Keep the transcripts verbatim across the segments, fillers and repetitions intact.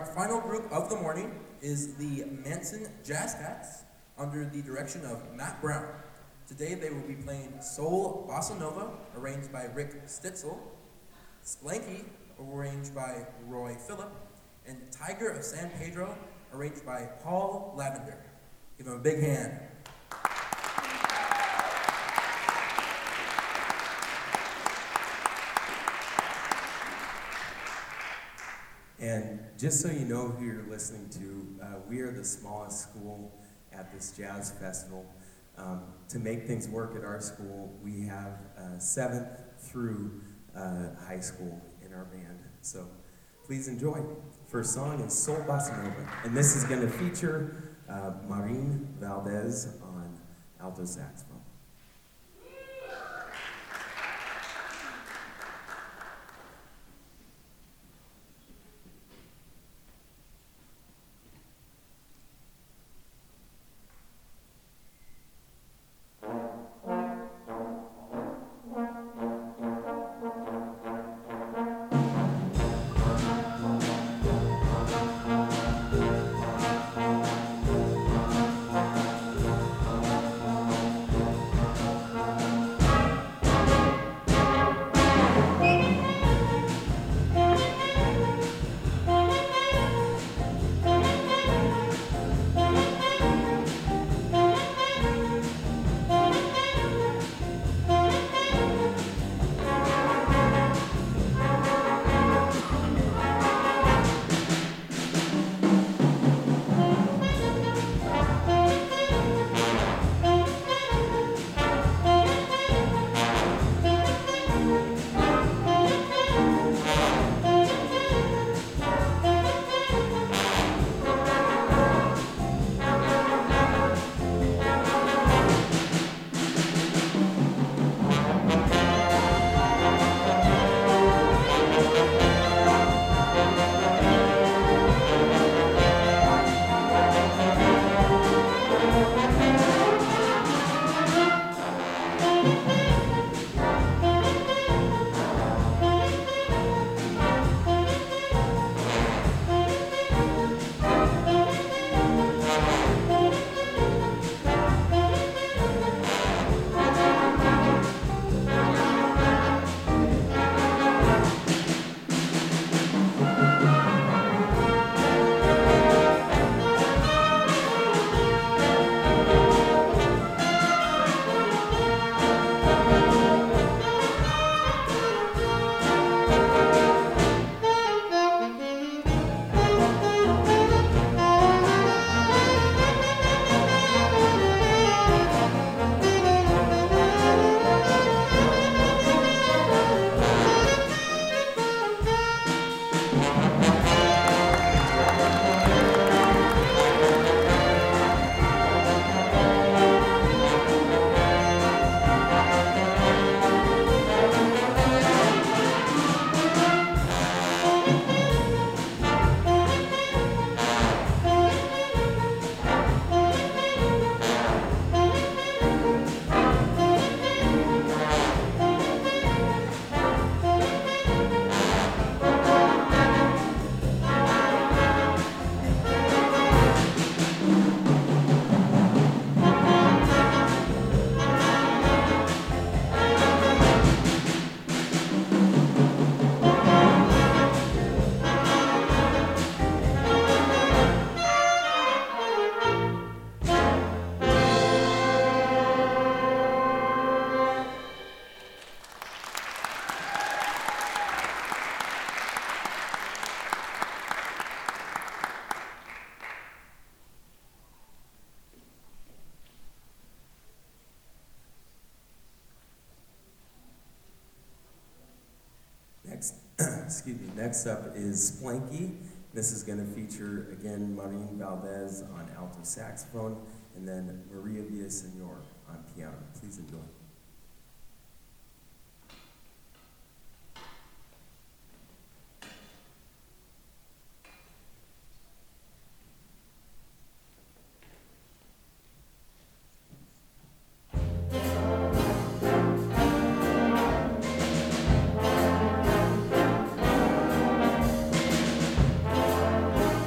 Our final group of the morning is the Manson Jazz Cats under the direction of Matt Brown. Today they will be playing Soul Bossa Nova, arranged by Rick Stitzel, Splanky, arranged by Roy Phillip, and Tiger of San Pedro, arranged by Paul Lavender. Give him a big hand. And just so you know who you're listening to, uh, we are the smallest school at this jazz festival. Um, to make things work at our school, we have uh, seventh through uh, high school in our band. So please enjoy. First song is Soul Bossa Nova, and this is going to feature uh, Maureen Valdez on alto saxophone. Next, excuse me, next up is Splanky. This is going to feature, again, Maureen Valdez on alto saxophone, and then Maria Villasenor on piano. Please enjoy. Thank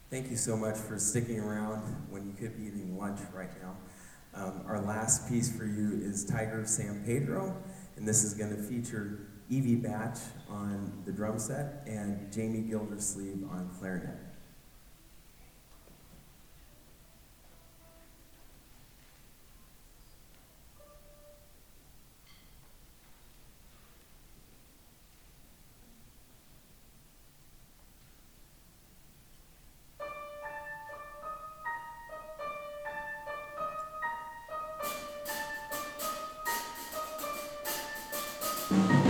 Thank you so much for sticking around when you could be eating lunch right now. Um, our last piece for you is Tiger of San Pedro, and this is going to feature Evie Batch on the drum set and Jamie Gildersleeve on clarinet. Thank you.